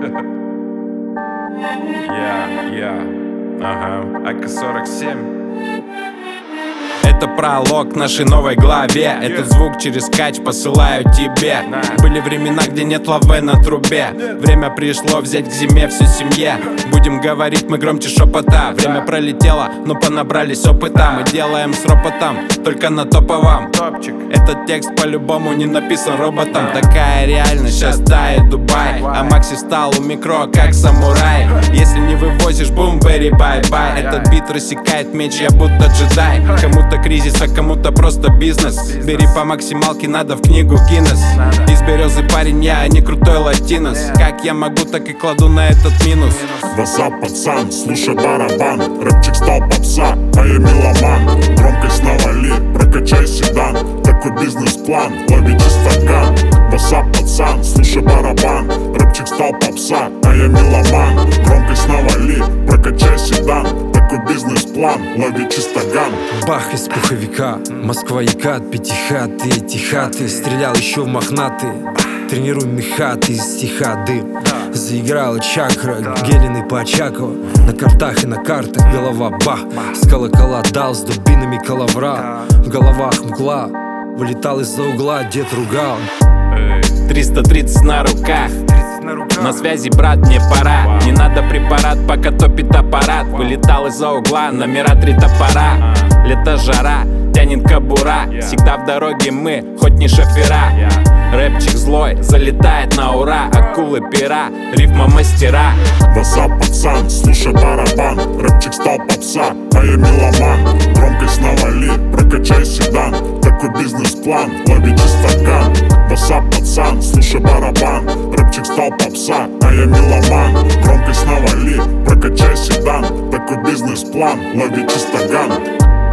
Ага, АК-47. Это пролог к нашей новой главе. Этот звук через кач посылаю тебе. Были времена, где нет лавы на трубе. Время пришло взять к зиме всю семье. Будем говорить мы громче шепота. Время пролетело, но понабрались опыта. Мы делаем с ропотом, только на топовом. Этот текст по-любому не написан роботом. Такая реальность, сейчас тает Дубай. А Макси встал у микро, как самурай. Если не вывозишь, бум, бери, бай-бай. Этот бит рассекает меч, я будто джедай. Кому-то кризис, а кому-то просто бизнес. Бери по максималке, надо в книгу Гиннес. Из березы парень я, а не крутой латинос. Как я могу, так и кладу на этот минус. Васап, пацан, слушай барабан. Рэпчик стал попса, а я меломан. Громкость навали, прокачай седан. Такой бизнес-план, ловите стакан. Васап, пацан, слушай барабан. Рэпчик стал попса, а я меломан. Громкость навали, прокачай седан. Такой бизнес-план, лови чистоган. Бах из пуховика, Москва Екат, пятихаты, эти хаты. Стрелял еще в мохнатые, тренируй мехаты из стиха дым. Заиграла чакра, Гелины по Очаково. На картах и на картах голова бах. С колокола дал с дубинами коловра. В головах мгла, вылетал из-за угла, дед ругал. 330 на руках. На связи, брат, мне пора. Не надо препарат, пока топит аппарат. Вылетал из-за угла, номера 3 топора. Лето, жара, тянет кобура. Всегда в дороге мы, хоть не шофера. Рэпчик злой, залетает на ура. Акулы пера, рифма мастера. Васап, пацан, слушай барабан. Рэпчик стал попса, а я меломан. Громкость навали, прокачай седан. Такой бизнес-план, ловите стакан. Васап, пацан, слушай барабан. Рэпчик стал попса, а я меломан. Громкость навали, прокачай седан. Такой бизнес-план, ловите стакан.